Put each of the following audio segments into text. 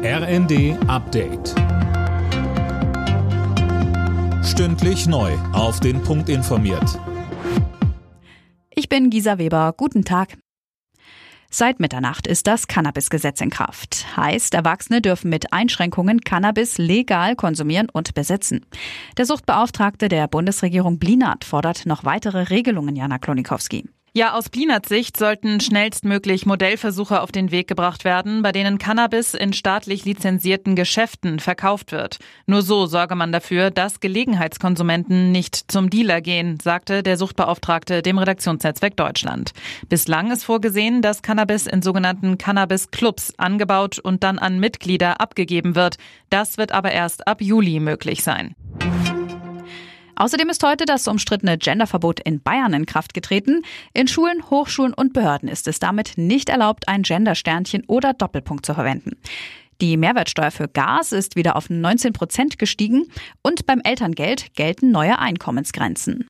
RND Update. Stündlich neu auf den Punkt informiert. Ich bin Gisa Weber. Guten Tag. Seit Mitternacht ist das Cannabis-Gesetz in Kraft. Heißt, Erwachsene dürfen mit Einschränkungen Cannabis legal konsumieren und besitzen. Der Suchtbeauftragte der Bundesregierung Blinert fordert noch weitere Regelungen, Jana Klonikowski. Ja, aus Blinerts Sicht sollten schnellstmöglich Modellversuche auf den Weg gebracht werden, bei denen Cannabis in staatlich lizenzierten Geschäften verkauft wird. Nur so sorge man dafür, dass Gelegenheitskonsumenten nicht zum Dealer gehen, sagte der Suchtbeauftragte dem Redaktionsnetzwerk Deutschland. Bislang ist vorgesehen, dass Cannabis in sogenannten Cannabis-Clubs angebaut und dann an Mitglieder abgegeben wird. Das wird aber erst ab Juli möglich sein. Außerdem ist heute das umstrittene Genderverbot in Bayern in Kraft getreten. In Schulen, Hochschulen und Behörden ist es damit nicht erlaubt, ein Gendersternchen oder Doppelpunkt zu verwenden. Die Mehrwertsteuer für Gas ist wieder auf 19% gestiegen und beim Elterngeld gelten neue Einkommensgrenzen.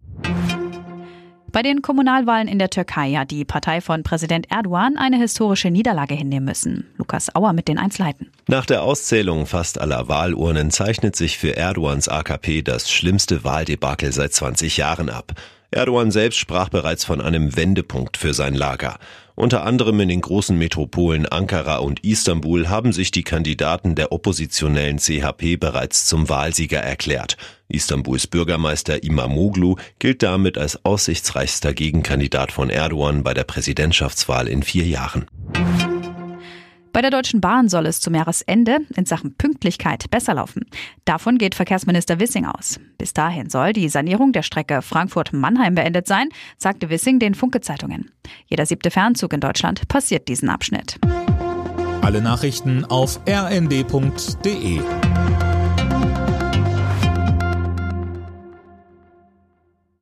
Bei den Kommunalwahlen in der Türkei hat die Partei von Präsident Erdogan eine historische Niederlage hinnehmen müssen. Lukas Auer mit den Einzelheiten. Nach der Auszählung fast aller Wahlurnen zeichnet sich für Erdogans AKP das schlimmste Wahldebakel seit 20 Jahren ab. Erdogan selbst sprach bereits von einem Wendepunkt für sein Lager. Unter anderem in den großen Metropolen Ankara und Istanbul haben sich die Kandidaten der oppositionellen CHP bereits zum Wahlsieger erklärt. Istanbuls Bürgermeister Imamoglu gilt damit als aussichtsreichster Gegenkandidat von Erdogan bei der Präsidentschaftswahl in 4 Jahren. Bei der Deutschen Bahn soll es zum Jahresende in Sachen Pünktlichkeit besser laufen. Davon geht Verkehrsminister Wissing aus. Bis dahin soll die Sanierung der Strecke Frankfurt-Mannheim beendet sein, sagte Wissing den Funke-Zeitungen. Jeder 7. Fernzug in Deutschland passiert diesen Abschnitt. Alle Nachrichten auf rnd.de.